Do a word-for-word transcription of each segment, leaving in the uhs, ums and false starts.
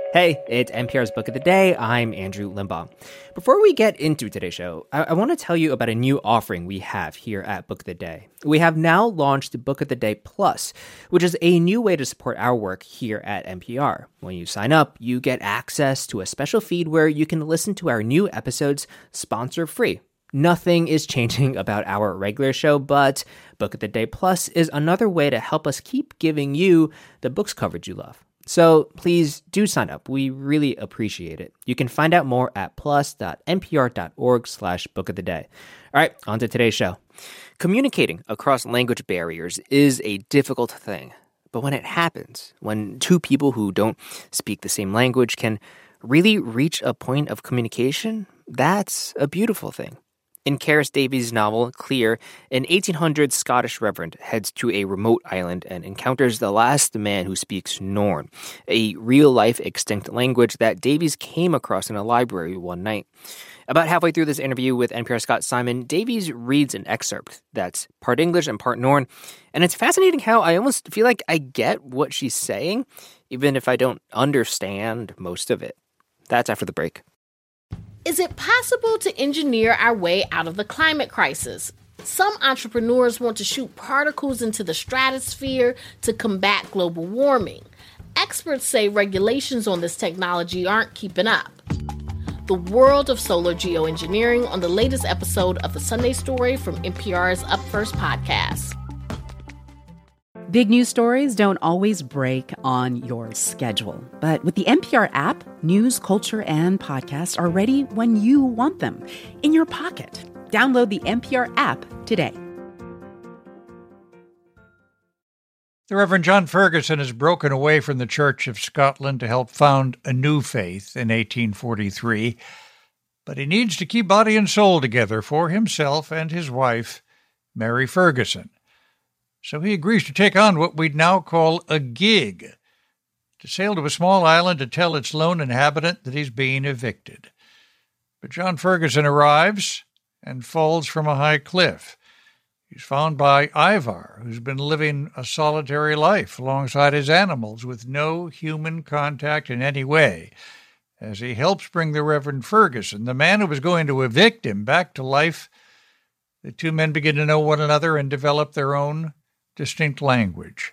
Hey, it's N P R's Book of the Day. I'm Andrew Limbaugh. Before we get into today's show, I, I want to tell you about a new offering we have here at Book of the Day. We have now launched Book of the Day Plus, which is a new way to support our work here at N P R. When you sign up, you get access to a special feed where you can listen to our new episodes sponsor-free. Nothing is changing about our regular show, but Book of the Day Plus is another way to help us keep giving you the books coverage you love. So please do sign up. We really appreciate it. You can find out more at plus.npr.org slash book of the day. All right, on to today's show. Communicating across language barriers is a difficult thing. But when it happens, when two people who don't speak the same language can really reach a point of communication, that's a beautiful thing. In Karis Davies' novel, Clear, an eighteen hundreds Scottish reverend heads to a remote island and encounters the last man who speaks Norn, a real-life extinct language that Davies came across in a library one night. About halfway through this interview with N P R's Scott Simon, Davies reads an excerpt that's part English and part Norn, and it's fascinating how I almost feel like I get what she's saying, even if I don't understand most of it. That's after the break. Is it possible to engineer our way out of the climate crisis? Some entrepreneurs want to shoot particles into the stratosphere to combat global warming. Experts say regulations on this technology aren't keeping up. The world of solar geoengineering on the latest episode of The Sunday Story from N P R's Up First podcast. Big news stories don't always break on your schedule. But with the N P R app, news, culture, and podcasts are ready when you want them, in your pocket. Download the N P R app today. The Reverend John Ferguson has broken away from the Church of Scotland to help found a new faith in eighteen forty-three. But he needs to keep body and soul together for himself and his wife, Mary Ferguson. So he agrees to take on what we'd now call a gig, to sail to a small island to tell its lone inhabitant that he's being evicted. But John Ferguson arrives and falls from a high cliff. He's found by Ivar, who's been living a solitary life alongside his animals with no human contact in any way, as he helps bring the Reverend Ferguson, the man who was going to evict him, back to life. The two men begin to know one another and develop their own distinct language.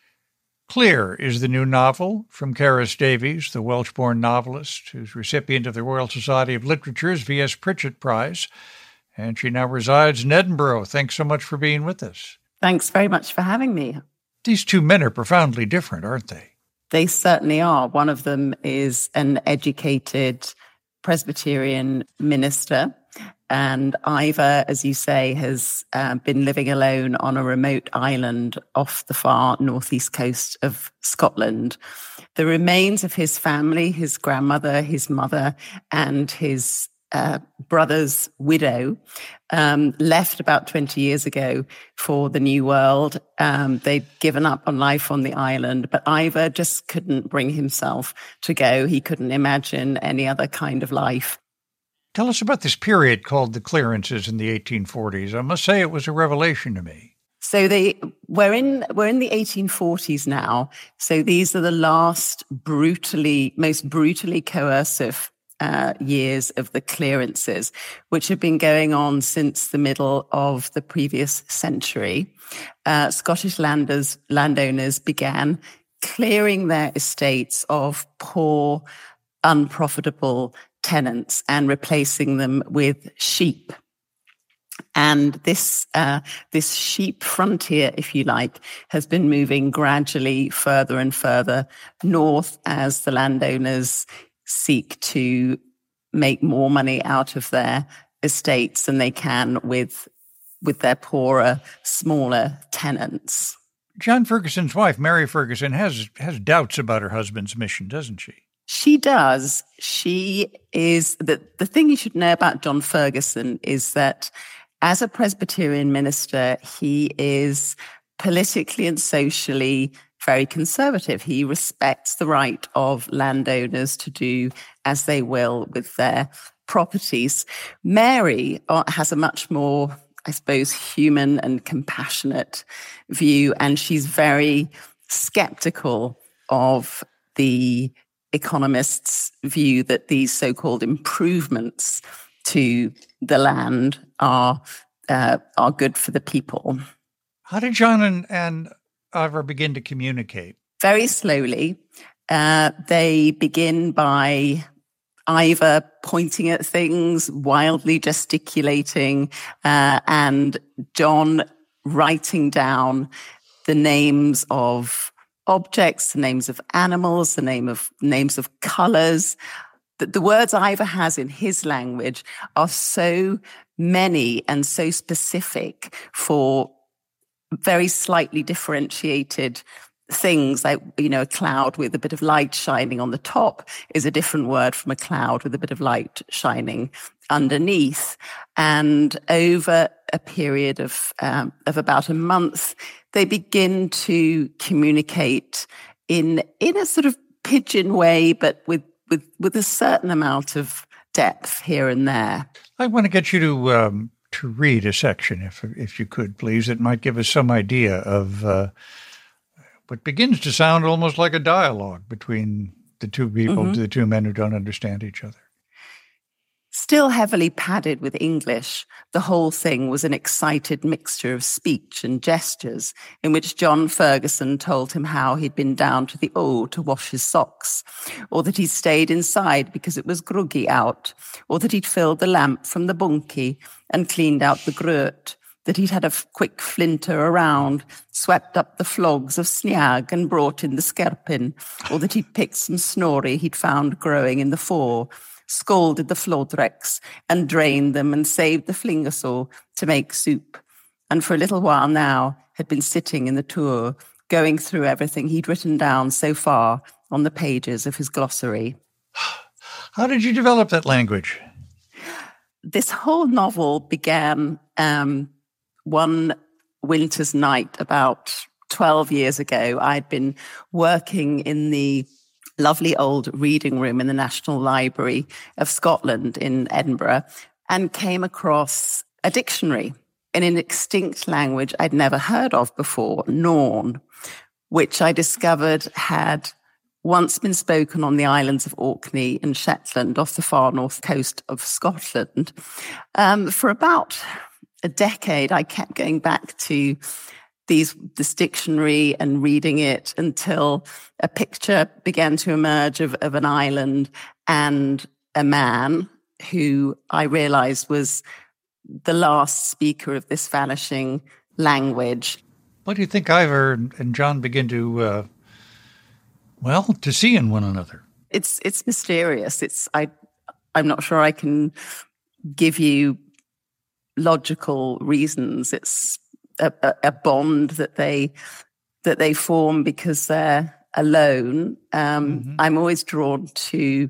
Clear is the new novel from Karis Davies, the Welsh-born novelist who's recipient of the Royal Society of Literature's V S Pritchett Prize, and she now resides in Edinburgh. Thanks so much for being with us. Thanks very much for having me. These two men are profoundly different, aren't they? They certainly are. One of them is an educated Presbyterian minister, and Ivar, as you say, has uh, been living alone on a remote island off the far northeast coast of Scotland. The remains of his family, his grandmother, his mother, and his uh, brother's widow, um, left about twenty years ago for the New World. Um, they'd given up on life on the island, but Ivar just couldn't bring himself to go. He couldn't imagine any other kind of life. Tell us about this period called the clearances in the eighteen forties. I must say it was a revelation to me. So they we're in we're in the eighteen forties now. So these are the last brutally, most brutally coercive uh, years of the clearances, which have been going on since the middle of the previous century. Uh, Scottish landers, landowners began clearing their estates of poor, unprofitable tenants and replacing them with sheep. And this uh, this sheep frontier, if you like, has been moving gradually further and further north as the landowners seek to make more money out of their estates than they can with with their poorer, smaller tenants. John Ferguson's wife, Mary Ferguson, has has doubts about her husband's mission, doesn't she? She does. She is, the, the thing you should know about John Ferguson is that as a Presbyterian minister, he is politically and socially very conservative. He respects the right of landowners to do as they will with their properties. Mary has a much more, I suppose, human and compassionate view, and she's very skeptical of the economists' view that these so-called improvements to the land are uh, are good for the people. How did John and, and Ivar begin to communicate? Very slowly. Uh, they begin by Ivar pointing at things, wildly gesticulating, uh, and John writing down the names of objects, the names of animals, the name of names of colors. The, the words Ivar has in his language are so many and so specific for very slightly differentiated things, like, you know, a cloud with a bit of light shining on the top is a different word from a cloud with a bit of light shining underneath. And over a period of um, of about a month, they begin to communicate in in a sort of pidgin way, but with with with a certain amount of depth here and there. I want to get you to um, to read a section, if if you could, please. It might give us some idea of uh, what begins to sound almost like a dialogue between the two people, mm-hmm. the two men who don't understand each other. Still heavily padded with English, the whole thing was an excited mixture of speech and gestures in which John Ferguson told him how he'd been down to the O to wash his socks, or that he'd stayed inside because it was gruggy out, or that he'd filled the lamp from the bunkie and cleaned out the grurt, that he'd had a quick flinter around, swept up the flogs of sniag and brought in the skerpin, or that he'd picked some snorri he'd found growing in the fore, scalded the flodrecks and drained them and saved the flingersaw to make soup. And for a little while now had been sitting in the tour, going through everything he'd written down so far on the pages of his glossary. How did you develop that language? This whole novel began um, one winter's night about twelve years ago. I'd been working in the lovely old reading room in the National Library of Scotland in Edinburgh and came across a dictionary in an extinct language I'd never heard of before, Norn, which I discovered had once been spoken on the islands of Orkney and Shetland off the far north coast of Scotland. Um, for about a decade, I kept going back to these this dictionary and reading it until a picture began to emerge of, of an island and a man who I realized was the last speaker of this vanishing language. What do you think Ivar and John begin to, uh, well, to see in one another? It's it's mysterious. It's I I'm not sure I can give you logical reasons. It's A, a bond that they that they form because they're alone. Um, mm-hmm. I'm always drawn to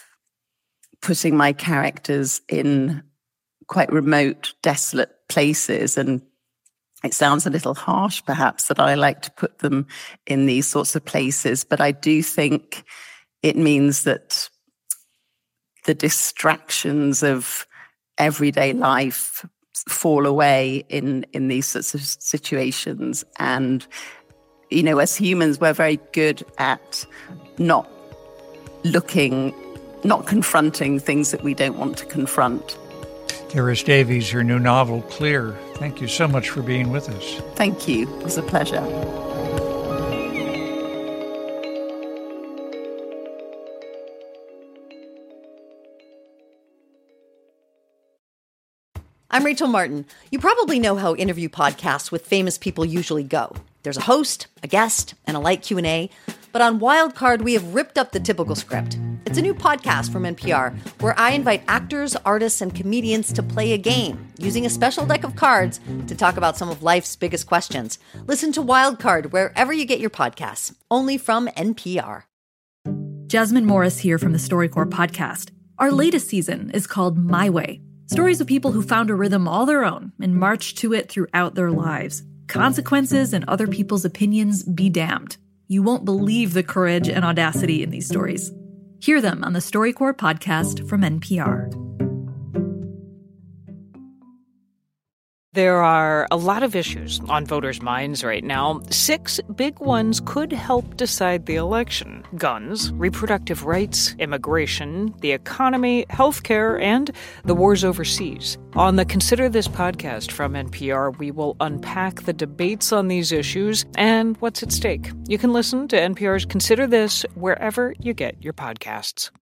putting my characters in quite remote, desolate places, and it sounds a little harsh, perhaps, that I like to put them in these sorts of places, but I do think it means that the distractions of everyday life fall away in, in these sorts of situations. And, you know, as humans, we're very good at not looking, not confronting things that we don't want to confront. Iris Davies, her new novel, Clear. Thank you so much for being with us. Thank you. It was a pleasure. I'm Rachel Martin. You probably know how interview podcasts with famous people usually go. There's a host, a guest, and a light Q and A. But on Wildcard, we have ripped up the typical script. It's a new podcast from N P R where I invite actors, artists, and comedians to play a game using a special deck of cards to talk about some of life's biggest questions. Listen to Wildcard wherever you get your podcasts, only from N P R. Jasmine Morris here from the StoryCorps podcast. Our latest season is called My Way. Stories of people who found a rhythm all their own and marched to it throughout their lives. Consequences and other people's opinions be damned. You won't believe the courage and audacity in these stories. Hear them on the StoryCorps podcast from N P R. There are a lot of issues on voters' minds right now. Six big ones could help decide the election: guns, reproductive rights, immigration, the economy, healthcare, and the wars overseas. On the Consider This podcast from N P R, we will unpack the debates on these issues and what's at stake. You can listen to N P R's Consider This wherever you get your podcasts.